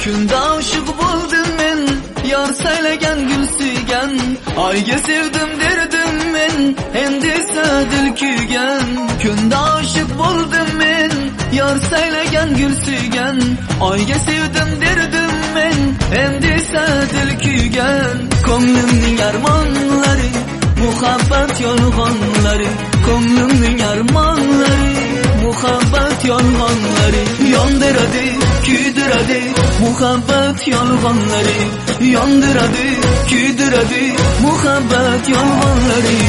Kunda aşık buldum men, yar saylagan gül suygan. Ayga sevdim derdim men, endi esa dil kuygan. Kunda aşık buldum men, yar saylagan gül suygan. Ayga sevdim derdim men, endi esa dil kuygan. Ko'nglimning armonlari, muhabbat yolg'onlari, ko'nglimning armonlari, muhabbat yolg'onlari yondiradi, kuydiradi, muhabbat yolg'onlari yondiradi, kuydiradi, muhabbat yolg'onlari.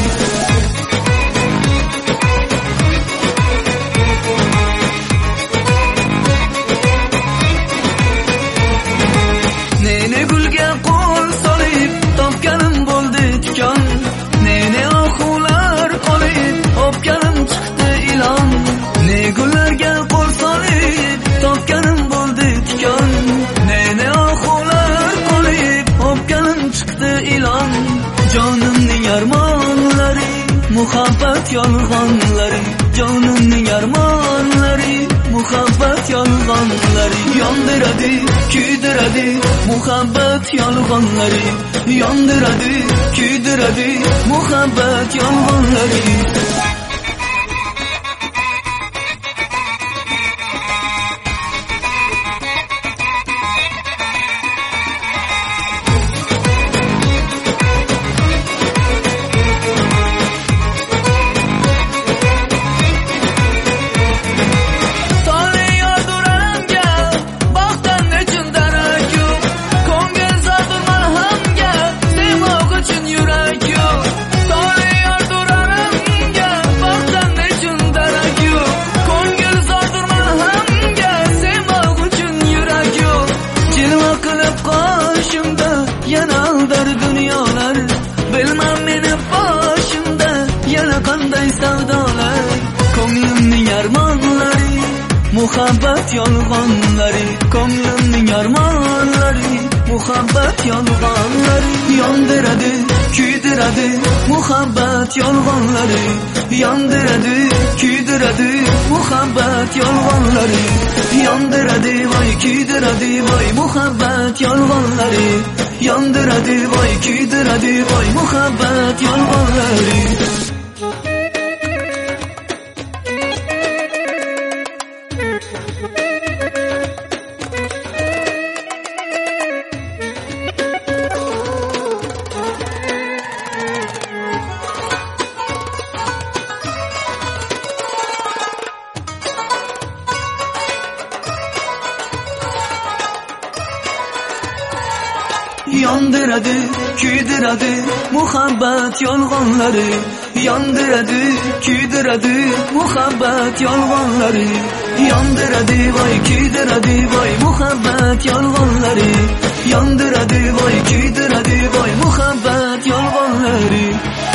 Nene gulga qo'l solib topganim bo'ldi tikon, nene oxular qolib o'pganim chiqdi ilon. Ne gullarga qo'l solib topganim bo'ldi tikon, nene oxular qolib o'pganim chiqdi ilon. Jonimning armonlari, muhabbat yolg'onlari, jonimning armonlari, muhabbat yolg'onlari yondiradi, kuydiradi, muhabbat yolg'onlari yondiradi, kuydiradi, muhabbat yolg'onlari. Ko'nglimning armonlari, muhabbat yolg'onlari, ko'nglimning armonlari, muhabbat yolg'onlari yondiradi, kuydiradi, muhabbat yolg'onlari yondiradi, kuydiradi, muhabbat yolg'onlari yondiradi, voy kuydiradi, voy muhabbat yolg'onlari yondiradi, voy kuydiradi, voy muhabbat yolg'onlari. Yondiradi, kuydiradi, muhabbat yolg'onlari yondiradi, kuydiradi, muhabbat yolg'onlari yondiradi, voy kuydiradi, voy muhabbat yolg'onlari yondiradi, voy kuydiradi, voy muhabbat yolg'onlari.